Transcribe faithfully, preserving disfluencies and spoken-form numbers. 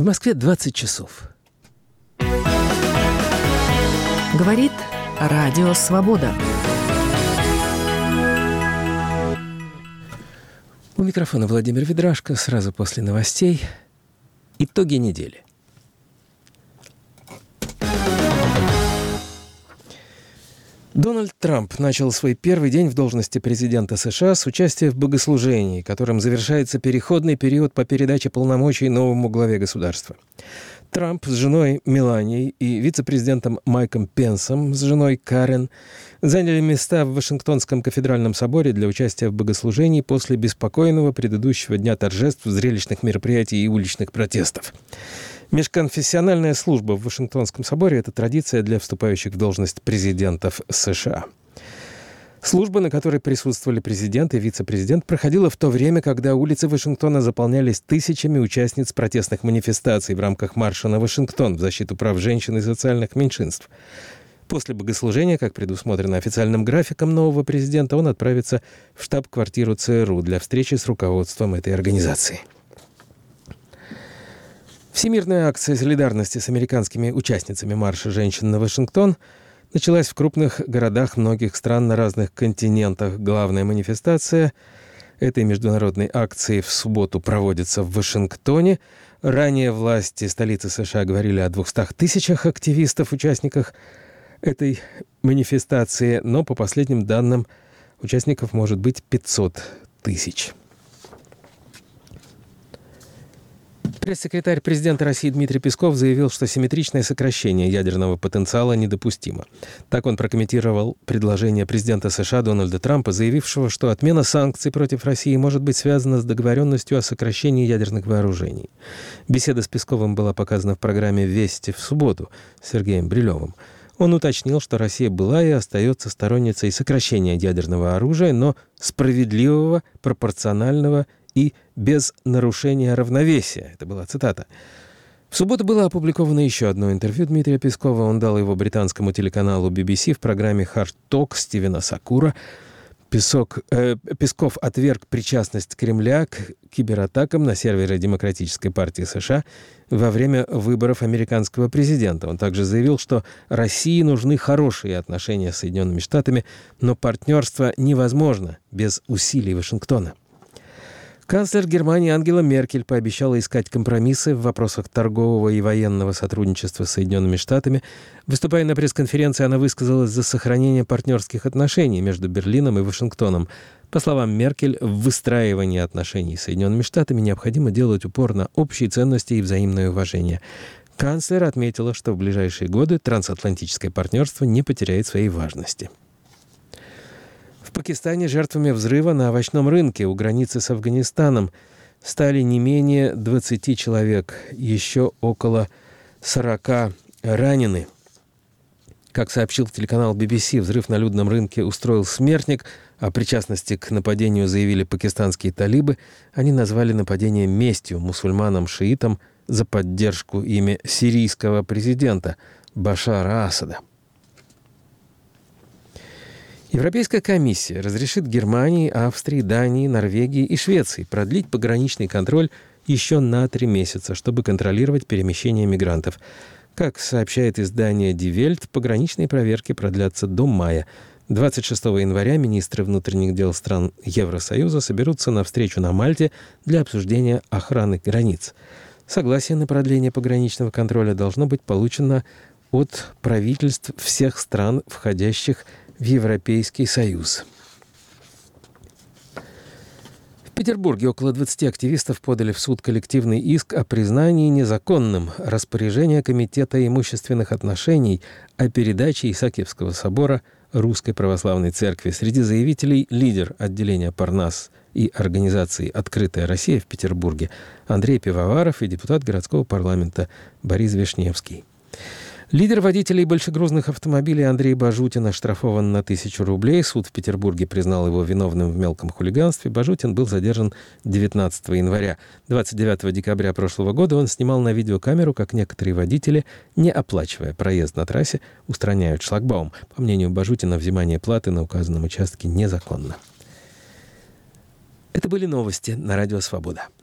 В Москве двадцать часов. Говорит Радио Свобода. У микрофона Владимир Ведрашко. Сразу после новостей итоги недели. Дональд Трамп начал свой первый день в должности президента США с участия в богослужении, которым завершается переходный период по передаче полномочий новому главе государства. Трамп с женой Меланией и вице-президентом Майком Пенсом с женой Карен заняли места в Вашингтонском кафедральном соборе для участия в богослужении после беспокойного предыдущего дня торжеств, зрелищных мероприятий и уличных протестов. Межконфессиональная служба в Вашингтонском соборе – это традиция для вступающих в должность президентов США. Служба, на которой присутствовали президент и вице-президент, проходила в то время, когда улицы Вашингтона заполнялись тысячами участниц протестных манифестаций в рамках марша на Вашингтон в защиту прав женщин и социальных меньшинств. После богослужения, как предусмотрено официальным графиком нового президента, он отправится в штаб-квартиру ЦРУ для встречи с руководством этой организации. Всемирная акция солидарности с американскими участницами марша женщин на Вашингтон началась в крупных городах многих стран на разных континентах. Главная манифестация этой международной акции в субботу проводится в Вашингтоне. Ранее власти столицы США говорили о двухстах тысячах активистов, участниках этой манифестации, но по последним данным участников может быть пятьсот тысяч. Пресс-секретарь президента России Дмитрий Песков заявил, что симметричное сокращение ядерного потенциала недопустимо. Так он прокомментировал предложение президента США Дональда Трампа, заявившего, что отмена санкций против России может быть связана с договоренностью о сокращении ядерных вооружений. Беседа с Песковым была показана в программе «Вести» в субботу с Сергеем Брилевым. Он уточнил, что Россия была и остается сторонницей сокращения ядерного оружия, но справедливого, пропорционального и без нарушения равновесия. Это была цитата. В субботу было опубликовано еще одно интервью Дмитрия Пескова. Он дал его британскому телеканалу би би си в программе «Hard Talk» Стивена Сакура. Песок, э, Песков отверг причастность Кремля к кибератакам на серверы Демократической партии США во время выборов американского президента. Он также заявил, что России нужны хорошие отношения с Соединенными Штатами, но партнерство невозможно без усилий Вашингтона. Канцлер Германии Ангела Меркель пообещала искать компромиссы в вопросах торгового и военного сотрудничества с Соединенными Штатами. Выступая на пресс-конференции, она высказалась за сохранение партнерских отношений между Берлином и Вашингтоном. По словам Меркель, в выстраивании отношений с Соединенными Штатами необходимо делать упор на общие ценности и взаимное уважение. Канцлер отметила, что в ближайшие годы трансатлантическое партнерство не потеряет своей важности. В Пакистане жертвами взрыва на овощном рынке у границы с Афганистаном стали не менее двадцати человек. Еще около сорока ранены. Как сообщил телеканал би би си, взрыв на людном рынке устроил смертник. О причастности к нападению заявили пакистанские талибы. Они назвали нападение местью мусульманам-шиитам за поддержку ими сирийского президента Башара Асада. Европейская комиссия разрешит Германии, Австрии, Дании, Норвегии и Швеции продлить пограничный контроль еще на три месяца, чтобы контролировать перемещение мигрантов. Как сообщает издание Die Welt, пограничные проверки продлятся до мая. двадцать шестого января министры внутренних дел стран Евросоюза соберутся на встречу на Мальте для обсуждения охраны границ. Согласие на продление пограничного контроля должно быть получено от правительств всех стран, входящих в Европейский Союз. В Петербурге около двадцати активистов подали в суд коллективный иск о признании незаконным распоряжения Комитета имущественных отношений о передаче Исаакиевского собора Русской Православной Церкви. Среди заявителей лидер отделения Парнас и организации «Открытая Россия» в Петербурге Андрей Пивоваров и депутат городского парламента Борис Вишневский. Лидер водителей большегрузных автомобилей Андрей Бажутин оштрафован на тысячу рублей. Суд в Петербурге признал его виновным в мелком хулиганстве. Бажутин был задержан девятнадцатого января. двадцать девятого декабря прошлого года он снимал на видеокамеру, как некоторые водители, не оплачивая проезд на трассе, устраняют шлагбаум. По мнению Бажутина, взимание платы на указанном участке незаконно. Это были новости на Радио Свобода.